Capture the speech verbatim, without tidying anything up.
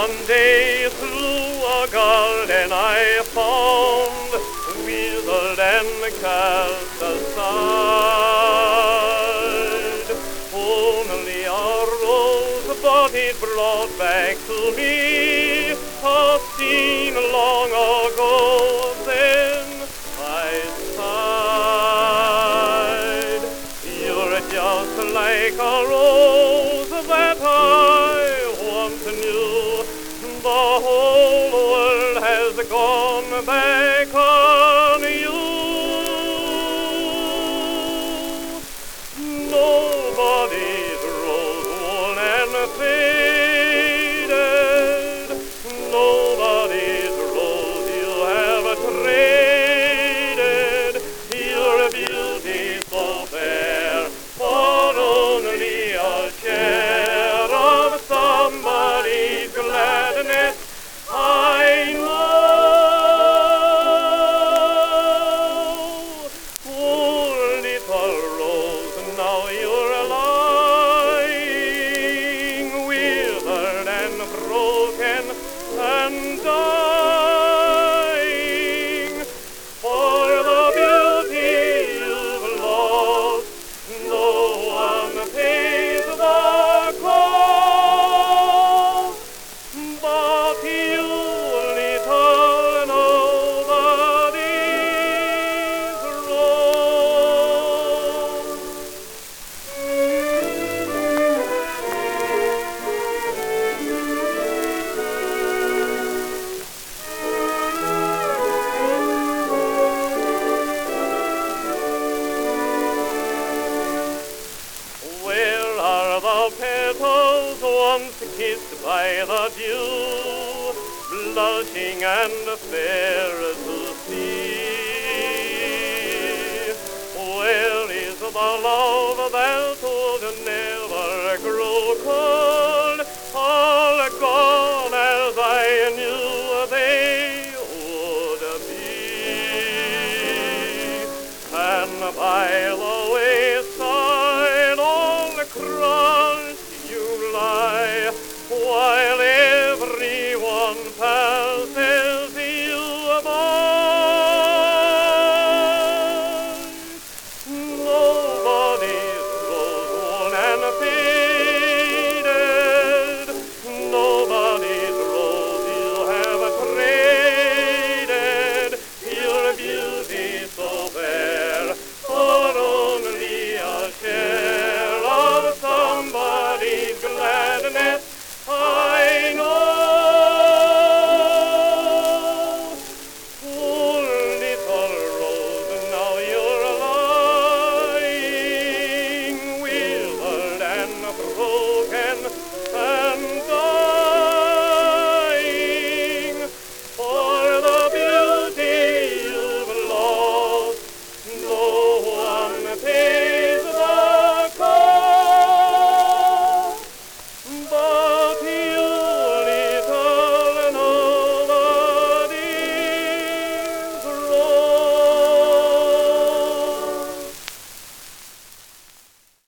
One day through a garden I found, withered and cast aside. Only a rose, but it brought back to me a scene long ago. Then I sighed. You're just like a rose that I once knew. The whole world has gone back on you. Nobody's rose worn and faded. Nobody's rose you have traded. Your beauty so fair, for only a share of somebody's gladness. I know. Poor little rose, now you're lying, withered and broken and dying. For the beauty you've lost, no one pays the cost but you, little nobody's rose. Where are the petals once kissed by the dew, blushing and fair to see? Where is the love that would never grow cold? All gone as I knew they would be. And by the wayside all crushed you lie, while everyone passes you by. Nobody's rose worn and faded. Nobody's rose you have traded. Your beauty so fair, for only a share of somebody's gladness. I know. Poor little rose, now you're lying, withered and frozen.